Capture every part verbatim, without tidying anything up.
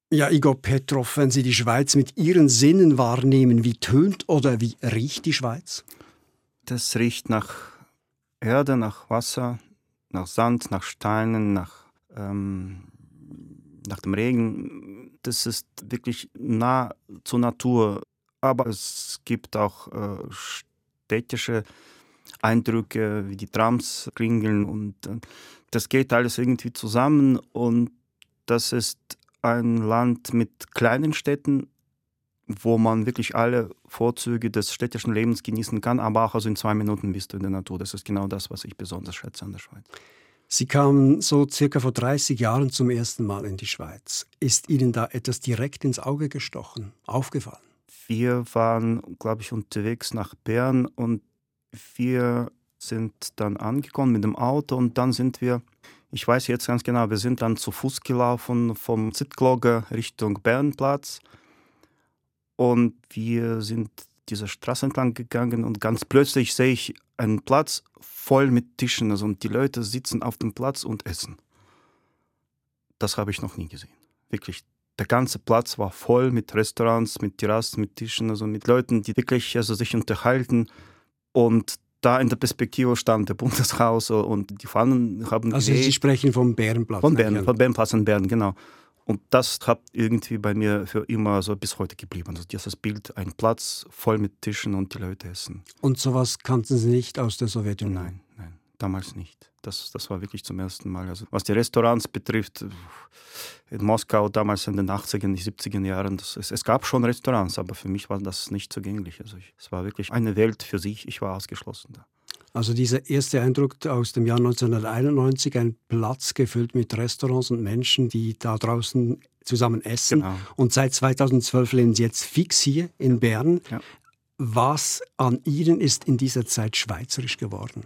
Ja, Igor Petrov, wenn Sie die Schweiz mit Ihren Sinnen wahrnehmen, wie tönt oder wie riecht die Schweiz? Das riecht nach Erde, nach Wasser, nach Sand, nach Steinen, nach, ähm, nach dem Regen. Das ist wirklich nah zur Natur. Aber es gibt auch äh, städtische Eindrücke, wie die Trams klingeln. Und äh, das geht alles irgendwie zusammen. Und das ist ein Land mit kleinen Städten, wo man wirklich alle Vorzüge des städtischen Lebens genießen kann, aber auch also in zwei Minuten bist du in der Natur. Das ist genau das, was ich besonders schätze an der Schweiz. Sie kamen so circa vor dreißig Jahren zum ersten Mal in die Schweiz. Ist Ihnen da etwas direkt ins Auge gestochen, aufgefallen? Wir waren, glaube ich, unterwegs nach Bern und wir sind dann angekommen mit dem Auto und dann sind wir, ich weiß jetzt ganz genau, wir sind dann zu Fuß gelaufen vom Zittglogge Richtung Bernplatz. Und wir sind diese Straße entlang gegangen und ganz plötzlich sehe ich einen Platz voll mit Tischen. Also, und die Leute sitzen auf dem Platz und essen. Das habe ich noch nie gesehen. Wirklich, der ganze Platz war voll mit Restaurants, mit Terrassen, mit Tischen, also mit Leuten, die wirklich also sich unterhalten. Und da in der Perspektive stand der Bundeshaus und die Fahnen haben Also geweht. Sie sprechen vom Bärenplatz. Von Bern, von Bernplatz in Bern, genau. Und das hat irgendwie bei mir für immer so bis heute geblieben. Also dieses Bild, ein Platz voll mit Tischen und die Leute essen. Und sowas kannten Sie nicht aus der Sowjetunion? Nein, nein, damals nicht. Das, das war wirklich zum ersten Mal. Also was die Restaurants betrifft, in Moskau damals in den achtziger, siebziger Jahren, das, es, es gab schon Restaurants, aber für mich war das nicht zugänglich. Also ich, es war wirklich eine Welt für sich, ich war ausgeschlossen da. Also dieser erste Eindruck aus dem Jahr neunzehnhunderteinundneunzig, ein Platz gefüllt mit Restaurants und Menschen, die da draußen zusammen essen. Genau. Und seit zweitausendzwölf leben Sie jetzt fix hier in Bern. Ja. Was an Ihnen ist in dieser Zeit schweizerisch geworden?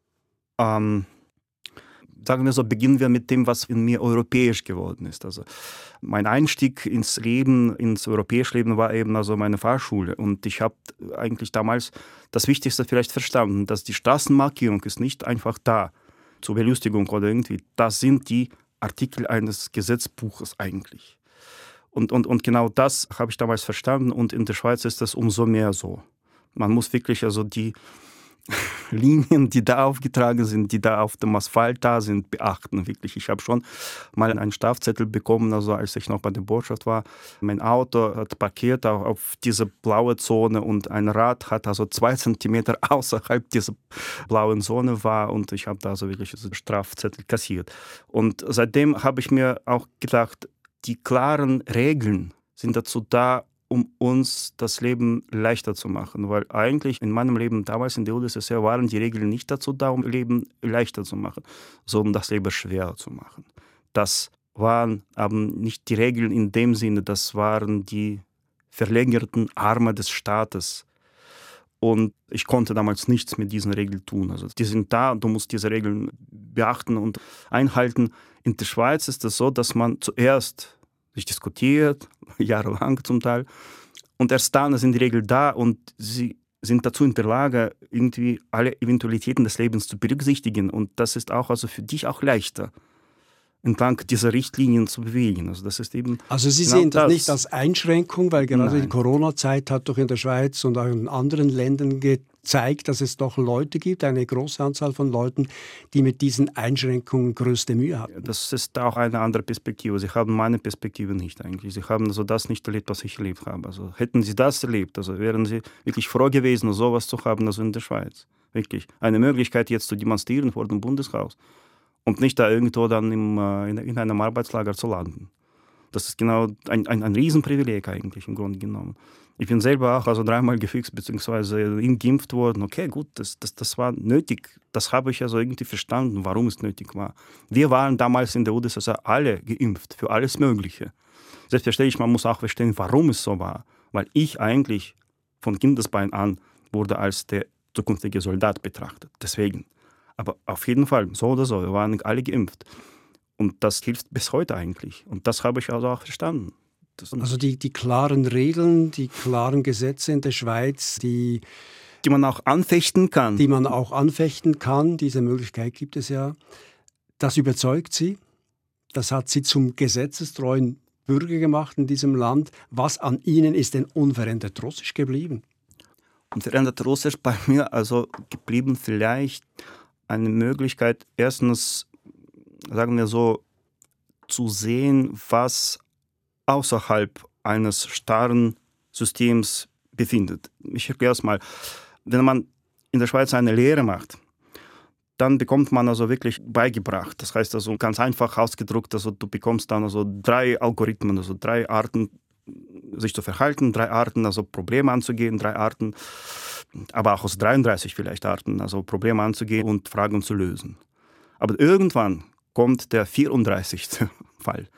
Ähm, sagen wir so, beginnen wir mit dem, was in mir europäisch geworden ist. Also mein Einstieg ins Leben, ins europäische Leben war eben also meine Fahrschule. Und ich habe eigentlich damals das Wichtigste vielleicht verstanden, dass die Straßenmarkierung ist nicht einfach da zur Belustigung oder irgendwie. Das sind die Artikel eines Gesetzbuches eigentlich. Und, und, und genau das habe ich damals verstanden. Und in der Schweiz ist das umso mehr so. Man muss wirklich also die Linien, die da aufgetragen sind, die da auf dem Asphalt da sind, beachten. Wirklich, ich habe schon mal einen Strafzettel bekommen, also als ich noch bei der Botschaft war. Mein Auto hat parkiert auf diese blaue Zone und ein Rad hat also zwei Zentimeter außerhalb dieser blauen Zone war und ich habe da also wirklich einen Strafzettel kassiert. Und seitdem habe ich mir auch gedacht, die klaren Regeln sind dazu da, um uns das Leben leichter zu machen. Weil eigentlich in meinem Leben damals in der U d S S R waren die Regeln nicht dazu da, um Leben leichter zu machen, sondern das Leben schwerer zu machen. Das waren aber nicht die Regeln in dem Sinne, das waren die verlängerten Arme des Staates. Und ich konnte damals nichts mit diesen Regeln tun. Also die sind da, du musst diese Regeln beachten und einhalten. In der Schweiz ist es so, dass man zuerst sich diskutiert, jahrelang zum Teil. Und erst dann sind die Regeln da und sie sind dazu in der Lage, irgendwie alle Eventualitäten des Lebens zu berücksichtigen. Und das ist auch also für dich auch leichter, entlang dieser Richtlinien zu bewegen. Also das ist eben also Sie genau sehen das, das nicht als Einschränkung, weil gerade Nein. die Corona-Zeit hat doch in der Schweiz und auch in anderen Ländern gezeigt, dass es doch Leute gibt, eine große Anzahl von Leuten, die mit diesen Einschränkungen größte Mühe hatten. Das ist auch eine andere Perspektive. Sie haben meine Perspektive nicht eigentlich. Sie haben also das nicht erlebt, was ich erlebt habe. Also hätten Sie das erlebt, also wären Sie wirklich froh gewesen, sowas zu haben, also in der Schweiz. Wirklich. Eine Möglichkeit jetzt zu demonstrieren vor dem Bundeshaus und nicht da irgendwo dann im, in, in einem Arbeitslager zu landen. Das ist genau ein, ein, ein Riesenprivileg eigentlich im Grunde genommen. Ich bin selber auch also dreimal gefixt bzw. geimpft worden. Okay, gut, das, das, das war nötig. Das habe ich also irgendwie verstanden, warum es nötig war. Wir waren damals in der U d S S R alle geimpft für alles Mögliche. Selbstverständlich, man muss auch verstehen, warum es so war. Weil ich eigentlich von Kindesbein an wurde als der zukünftige Soldat betrachtet. Deswegen. Aber auf jeden Fall, so oder so, wir waren alle geimpft. Und das hilft bis heute eigentlich. Und das habe ich also auch verstanden. Das Also die, die klaren Regeln, die klaren Gesetze in der Schweiz, die, die man auch anfechten kann. Die man auch anfechten kann, diese Möglichkeit gibt es ja. Das überzeugt Sie, das hat Sie zum gesetzestreuen Bürger gemacht in diesem Land. Was an Ihnen ist denn unverändert Russisch geblieben? Unverändert Russisch bei mir also geblieben vielleicht eine Möglichkeit, erstens, sagen wir so, zu sehen, was außerhalb eines starren Systems befindet. Ich erkläre es mal. Wenn man in der Schweiz eine Lehre macht, dann bekommt man also wirklich beigebracht. Das heißt also ganz einfach ausgedrückt, also du bekommst dann also drei Algorithmen, also drei Arten, sich zu verhalten, drei Arten, also Probleme anzugehen, drei Arten, aber auch aus dreiunddreißig vielleicht Arten, also Probleme anzugehen und Fragen zu lösen. Aber irgendwann kommt der vierunddreißigste Fall.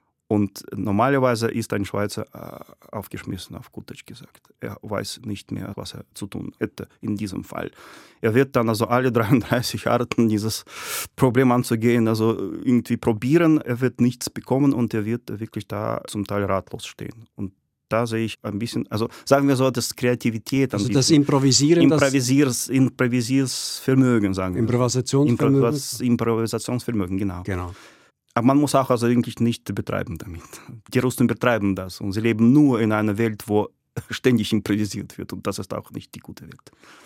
Und normalerweise ist ein Schweizer äh, aufgeschmissen, auf gut Deutsch gesagt. Er weiß nicht mehr, was er zu tun hätte in diesem Fall. Er wird dann also alle dreiunddreißig Arten, dieses Problem anzugehen, also irgendwie probieren. Er wird nichts bekommen und er wird wirklich da zum Teil ratlos stehen. Und da sehe ich ein bisschen, also sagen wir so, das Kreativität. Also das Improvisieren. Improvisiers, Improvisiersvermögen, sagen wir. Improvisationsvermögen. Impro- Improvisationsvermögen, genau. Genau. Aber man muss auch also eigentlich nicht betreiben damit. Die Russen betreiben das und sie leben nur in einer Welt, wo ständig improvisiert wird und das ist auch nicht die gute Welt.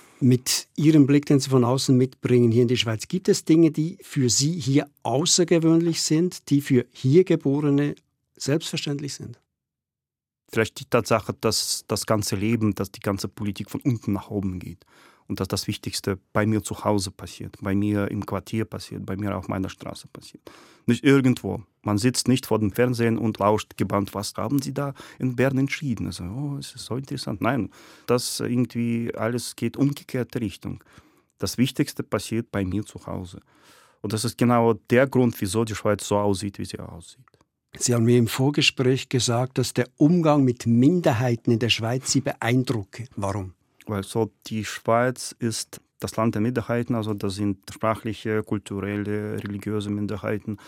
Mit Ihrem Blick, den Sie von außen mitbringen hier in die Schweiz, gibt es Dinge, die für Sie hier außergewöhnlich sind, die für hier Geborene selbstverständlich sind? Vielleicht die Tatsache, dass das ganze Leben, dass die ganze Politik von unten nach oben geht. Und dass das Wichtigste bei mir zu Hause passiert, bei mir im Quartier passiert, bei mir auf meiner Straße passiert. Nicht irgendwo. Man sitzt nicht vor dem Fernsehen und lauscht gebannt, was haben Sie da in Bern entschieden? Also, oh, es ist so interessant. Nein, das irgendwie alles geht umgekehrte Richtung. Das Wichtigste passiert bei mir zu Hause. Und das ist genau der Grund, wieso die Schweiz so aussieht, wie sie aussieht. Sie haben mir im Vorgespräch gesagt, dass der Umgang mit Minderheiten in der Schweiz Sie beeindrucke. Warum? Weil so die Schweiz ist das Land der Minderheiten, also das sind sprachliche, kulturelle, religiöse Minderheiten.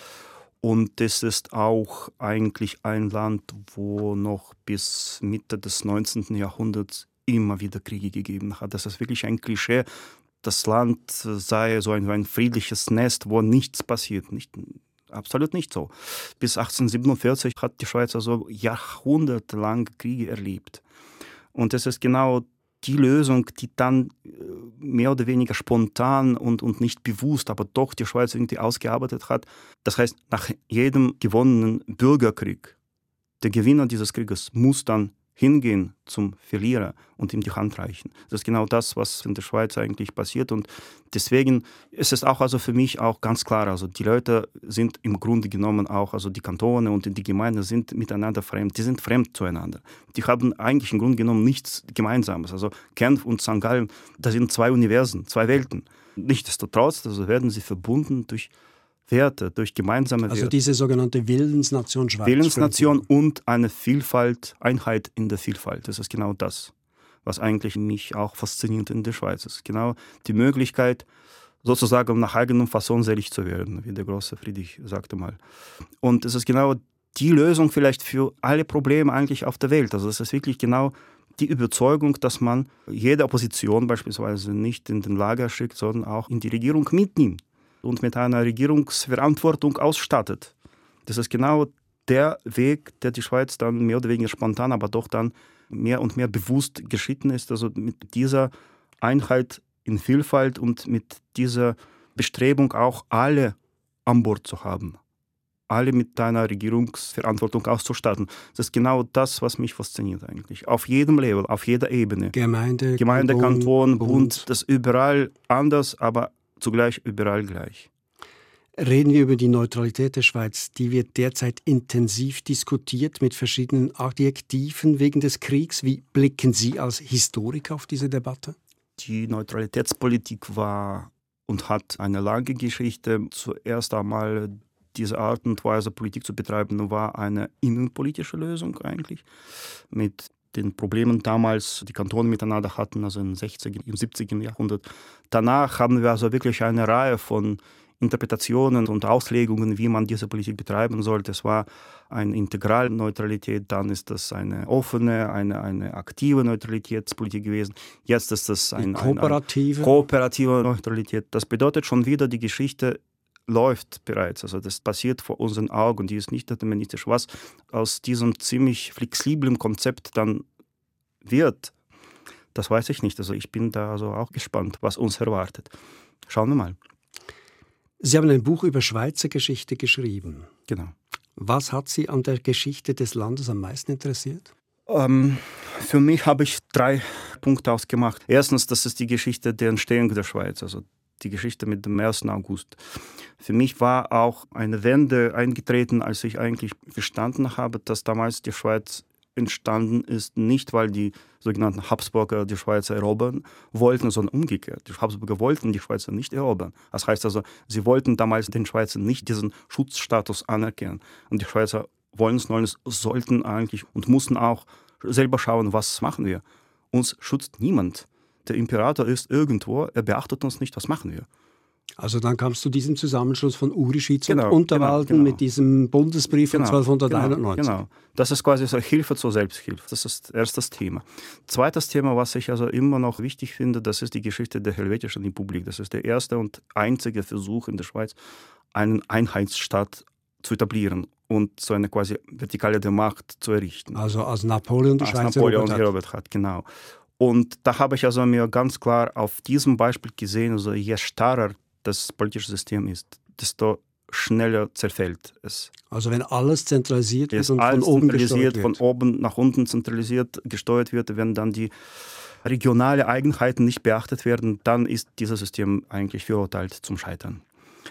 Und es ist auch eigentlich ein Land, wo noch bis Mitte des neunzehnten Jahrhunderts immer wieder Kriege gegeben hat. Das ist wirklich ein Klischee. Das Land sei so ein, ein friedliches Nest, wo nichts passiert. Nicht, absolut nicht so. Bis achtzehnhundertsiebenundvierzig hat die Schweiz also jahrhundertelang Kriege erlebt. Und es ist genau die Lösung, die dann mehr oder weniger spontan und, und nicht bewusst, aber doch die Schweiz irgendwie ausgearbeitet hat. Das heißt, nach jedem gewonnenen Bürgerkrieg, der Gewinner dieses Krieges muss dann hingehen zum Verlierer und ihm die Hand reichen. Das ist genau das, was in der Schweiz eigentlich passiert. Und deswegen ist es auch also für mich auch ganz klar, also die Leute sind im Grunde genommen auch, also die Kantone und die Gemeinden sind miteinander fremd. Die sind fremd zueinander. Die haben eigentlich im Grunde genommen nichts Gemeinsames. Also Genf und Sankt Gallen, das sind zwei Universen, zwei Welten. Nichtsdestotrotz also werden sie verbunden durch Werte, durch gemeinsame Werte. Also diese sogenannte Willensnation Schweiz. Willensnation und eine Vielfalt, Einheit in der Vielfalt. Das ist genau das, was eigentlich mich auch fasziniert in der Schweiz. Es ist genau die Möglichkeit, sozusagen nach eigenem Fasson selig zu werden, wie der große Friedrich sagte mal. Und es ist genau die Lösung vielleicht für alle Probleme eigentlich auf der Welt. Also es ist wirklich genau die Überzeugung, dass man jede Opposition beispielsweise nicht in den Lager schickt, sondern auch in die Regierung mitnimmt und mit einer Regierungsverantwortung ausstattet. Das ist genau der Weg, der die Schweiz dann mehr oder weniger spontan, aber doch dann mehr und mehr bewusst geschritten ist. Also mit dieser Einheit in Vielfalt und mit dieser Bestrebung auch alle an Bord zu haben. Alle mit einer Regierungsverantwortung auszustatten. Das ist genau das, was mich fasziniert eigentlich. Auf jedem Level, auf jeder Ebene. Gemeinde, Gemeinde, Kanton, Kanton Bund, Bund. Das überall anders, aber zugleich überall gleich. Reden wir über die Neutralität der Schweiz. Die wird derzeit intensiv diskutiert mit verschiedenen Adjektiven wegen des Kriegs. Wie blicken Sie als Historiker auf diese Debatte? Die Neutralitätspolitik war und hat eine lange Geschichte. Zuerst einmal diese Art und Weise, Politik zu betreiben, war eine innenpolitische Lösung eigentlich. Mit den Problemen damals, die Kantone miteinander hatten, also im sechziger, im siebziger Jahrhundert. Danach haben wir also wirklich eine Reihe von Interpretationen und Auslegungen, wie man diese Politik betreiben sollte. Es war eine integrale Neutralität, dann ist das eine offene, eine, eine aktive Neutralitätspolitik gewesen. Jetzt ist das eine, kooperative. eine kooperative Neutralität. Das bedeutet schon wieder, die Geschichte läuft bereits. Also das passiert vor unseren Augen, die ist nicht deterministisch. Was aus diesem ziemlich flexiblen Konzept dann wird, das weiß ich nicht. Also ich bin da also auch gespannt, was uns erwartet. Schauen wir mal. Sie haben ein Buch über Schweizer Geschichte geschrieben. Genau. Was hat Sie an der Geschichte des Landes am meisten interessiert? Ähm, für mich habe ich drei Punkte ausgemacht. Erstens, das ist die Geschichte der Entstehung der Schweiz, also die Geschichte mit dem ersten August. Für mich war auch eine Wende eingetreten, als ich eigentlich verstanden habe, dass damals die Schweiz entstanden ist, nicht weil die sogenannten Habsburger die Schweiz erobern wollten, sondern umgekehrt. Die Habsburger wollten die Schweizer nicht erobern. Das heißt also, sie wollten damals den Schweizern nicht diesen Schutzstatus anerkennen. Und die Schweizer wollen es, wollen es, sollten eigentlich und mussten auch selber schauen, was machen wir. Uns schützt niemand. Der Imperator ist irgendwo, er beachtet uns nicht, was machen wir. Also dann kam es zu diesem Zusammenschluss von Urischitz genau, und Unterwalden genau, genau. mit diesem Bundesbrief von genau, zwölfhunderteinundneunzig. Genau, genau. Das ist quasi so Hilfe zur Selbsthilfe. Das ist erstes Thema. Zweites Thema, was ich also immer noch wichtig finde, das ist die Geschichte der Helvetischen Republik. Das ist der erste und einzige Versuch in der Schweiz, einen Einheitsstaat zu etablieren und so eine quasi Vertikale der Macht zu errichten. Also als Napoleon die als Schweiz Napoleon erobert hat. erobert hat. Genau. Und da habe ich also mir ganz klar auf diesem Beispiel gesehen, also je starrer das politische System ist, desto schneller zerfällt es. Also wenn alles zentralisiert wird es und alles von oben zentralisiert, gesteuert wird. von oben nach unten zentralisiert gesteuert wird, wenn dann die regionalen Eigenheiten nicht beachtet werden, dann ist dieses System eigentlich verurteilt zum Scheitern.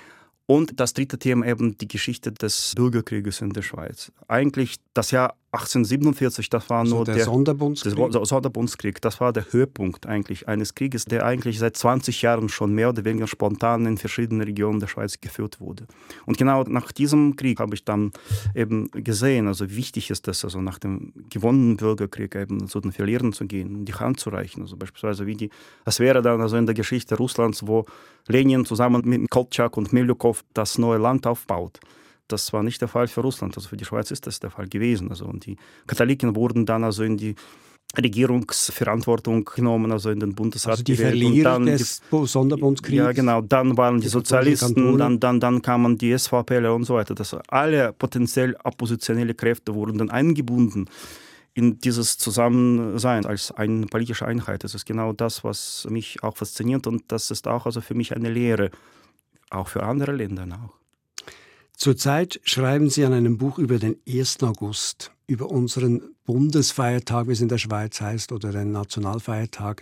Und das dritte Thema eben die Geschichte des Bürgerkrieges in der Schweiz. Eigentlich das Jahr achtzehnhundertsiebenundvierzig, das war Also nur der, der Sonderbundskrieg. Der Sonderbundskrieg, das war der Höhepunkt eigentlich eines Krieges, der eigentlich seit zwanzig Jahren schon mehr oder weniger spontan in verschiedenen Regionen der Schweiz geführt wurde. Und genau nach diesem Krieg habe ich dann eben gesehen, also wichtig ist es, also nach dem gewonnenen Bürgerkrieg eben zu den Verlierern zu gehen, die Hand zu reichen. Also beispielsweise wie die, das wäre dann also in der Geschichte Russlands, wo Lenin zusammen mit Koltschak und Milyukov das neue Land aufbaut. Das war nicht der Fall für Russland, also für die Schweiz ist das der Fall gewesen. Also und die Katholiken wurden dann also in die Regierungsverantwortung genommen, also in den Bundesrat. Also die gewählt. Verlierer Und dann des die, Sonderbundskriegs. Ja, genau. Dann waren die, die Sozialisten, dann, dann, dann kamen die SVPler und so weiter. Das, alle potenziell oppositionelle Kräfte wurden dann eingebunden in dieses Zusammensein als eine politische Einheit. Das ist genau das, was mich auch fasziniert und das ist auch also für mich eine Lehre, auch für andere Länder auch. Zurzeit schreiben Sie an einem Buch über den ersten August, über unseren Bundesfeiertag, wie es in der Schweiz heißt, oder den Nationalfeiertag.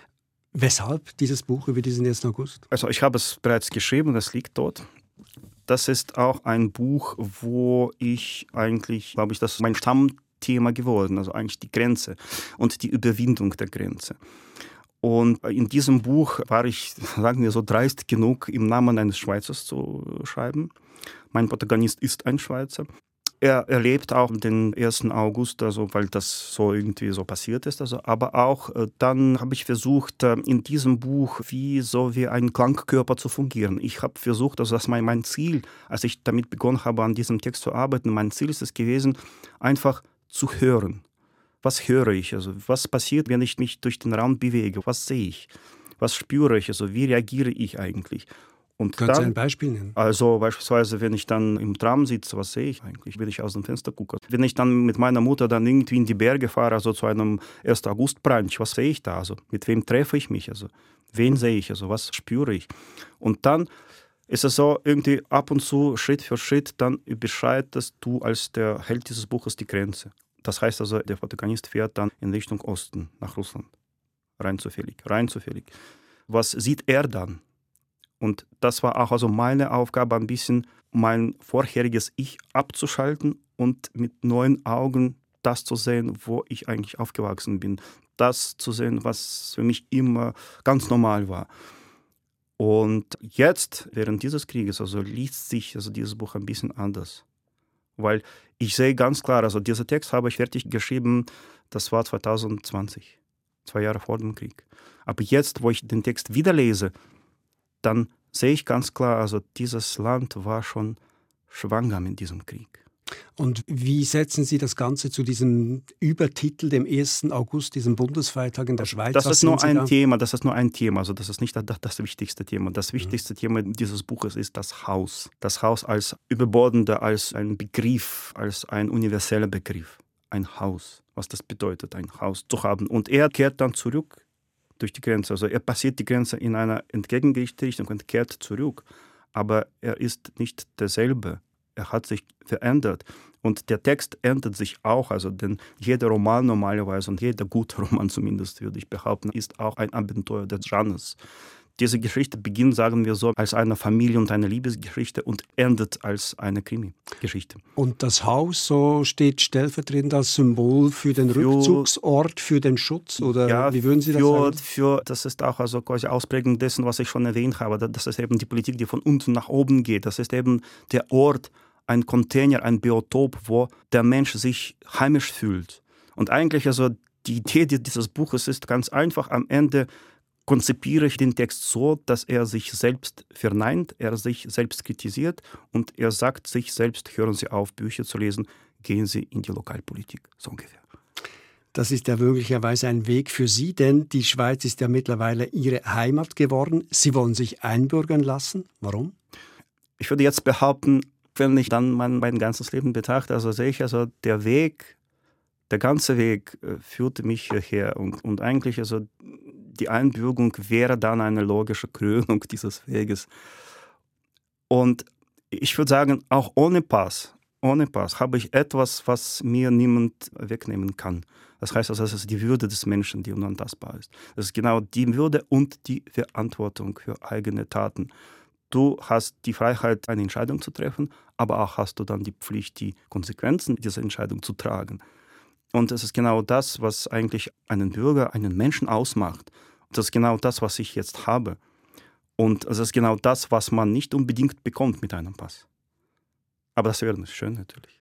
Weshalb dieses Buch über diesen ersten August? Also ich habe es bereits geschrieben, es liegt dort. Das ist auch ein Buch, wo ich eigentlich, glaube ich, das ist mein Stammthema geworden, also eigentlich die Grenze und die Überwindung der Grenze. Und in diesem Buch war ich, sagen wir so, dreist genug, im Namen eines Schweizers zu schreiben. Mein Protagonist ist ein Schweizer. Er erlebt auch den ersten August, also weil das so irgendwie so passiert ist. Also, aber auch äh, dann habe ich versucht, äh, in diesem Buch wie so wie ein Klangkörper zu fungieren. Ich habe versucht, also das mein, mein Ziel, als ich damit begonnen habe, an diesem Text zu arbeiten, mein Ziel ist es gewesen, einfach zu hören. Was höre ich? Also was passiert, wenn ich mich durch den Raum bewege? Was sehe ich? Was spüre ich? Also wie reagiere ich eigentlich? Und Können dann, Sie ein Beispiel nennen? Also beispielsweise, wenn ich dann im Tram sitze, was sehe ich eigentlich, wenn ich aus dem Fenster gucke? Wenn ich dann mit meiner Mutter dann irgendwie in die Berge fahre, also zu einem ersten August-Brunch, was sehe ich da? Also mit wem treffe ich mich? Also wen sehe ich? Also was spüre ich? Und dann ist es so, irgendwie ab und zu, Schritt für Schritt, dann überschreitest du als der Held dieses Buches die Grenze. Das heißt also, der Protagonist fährt dann in Richtung Osten, nach Russland. Rein zufällig, rein zufällig. Was sieht er dann? Und das war auch also meine Aufgabe, ein bisschen mein vorheriges Ich abzuschalten und mit neuen Augen das zu sehen, wo ich eigentlich aufgewachsen bin. Das zu sehen, was für mich immer ganz normal war. Und jetzt, während dieses Krieges, also liest sich also dieses Buch ein bisschen anders. Weil ich sehe ganz klar, also dieser Text habe ich fertig geschrieben, das war zwanzig zwanzig, zwei Jahre vor dem Krieg. Aber jetzt, wo ich den Text wieder lese, dann sehe ich ganz klar, also dieses Land war schon schwanger mit diesem Krieg. Und wie setzen Sie das Ganze zu diesem Übertitel, dem ersten August, diesem Bundesfeiertag in der Schweiz? Das Was ist nur sehen Sie ein da? Thema, das ist nur ein Thema, also das ist nicht das, das wichtigste Thema. Das wichtigste Thema dieses Buches ist das Haus. Das Haus als überbordender, als ein Begriff, als ein universeller Begriff. Ein Haus, was das bedeutet, ein Haus zu haben. Und er kehrt dann zurück durch die Grenze. Also er passiert die Grenze in einer entgegengerichteten Richtung und kehrt zurück. Aber er ist nicht derselbe. Er hat sich verändert. Und der Text ändert sich auch. Also denn jeder Roman normalerweise und jeder gute Roman zumindest, würde ich behaupten, ist auch ein Abenteuer des Genres. Diese Geschichte beginnt, sagen wir so, als eine Familie- und eine Liebesgeschichte und endet als eine Krimi-Geschichte. Und das Haus so steht stellvertretend als Symbol für den Für- Rückzugsort, für den Schutz? Oder Ja, wie würden Sie das für, sagen? Für, das ist auch also quasi Ausprägung dessen, was ich schon erwähnt habe. Das ist eben die Politik, die von unten nach oben geht. Das ist eben der Ort, ein Container, ein Biotop, wo der Mensch sich heimisch fühlt. Und eigentlich also die Idee dieses Buches ist ganz einfach. Am Ende konzipiere ich den Text so, dass er sich selbst verneint, er sich selbst kritisiert und er sagt sich selbst, hören Sie auf, Bücher zu lesen, gehen Sie in die Lokalpolitik, so ungefähr. Das ist ja möglicherweise ein Weg für Sie, denn die Schweiz ist ja mittlerweile Ihre Heimat geworden. Sie wollen sich einbürgern lassen. Warum? Ich würde jetzt behaupten, wenn ich dann mein, mein ganzes Leben betrachte, also sehe ich, also der Weg, der ganze Weg äh, führte mich hierher und, und eigentlich also die Einbürgerung wäre dann eine logische Krönung dieses Weges. Und ich würde sagen, auch ohne Pass, ohne Pass habe ich etwas, was mir niemand wegnehmen kann. Das heißt, also, das ist die Würde des Menschen, die unantastbar ist. Das ist genau die Würde und die Verantwortung für eigene Taten. Du hast die Freiheit, eine Entscheidung zu treffen, aber auch hast du dann die Pflicht, die Konsequenzen dieser Entscheidung zu tragen. Und es ist genau das, was eigentlich einen Bürger, einen Menschen ausmacht. Und das ist genau das, was ich jetzt habe. Und es ist genau das, was man nicht unbedingt bekommt mit einem Pass. Aber das wäre schön natürlich.